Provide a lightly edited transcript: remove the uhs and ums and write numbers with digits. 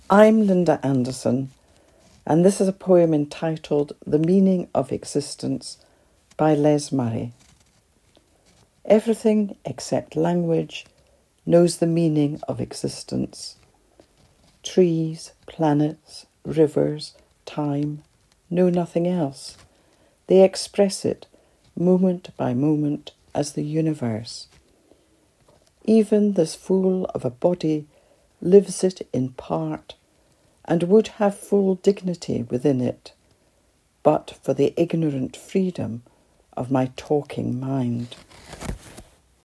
I'm Linda Anderson, and this is a poem entitled The Meaning of Existence by Les Murray. Everything except language knows the meaning of existence. Trees, planets, rivers, time know nothing else. They express it moment by moment as the universe. Even this fool of a body lives it in part and would have full dignity within it, but for the ignorant freedom of my talking mind.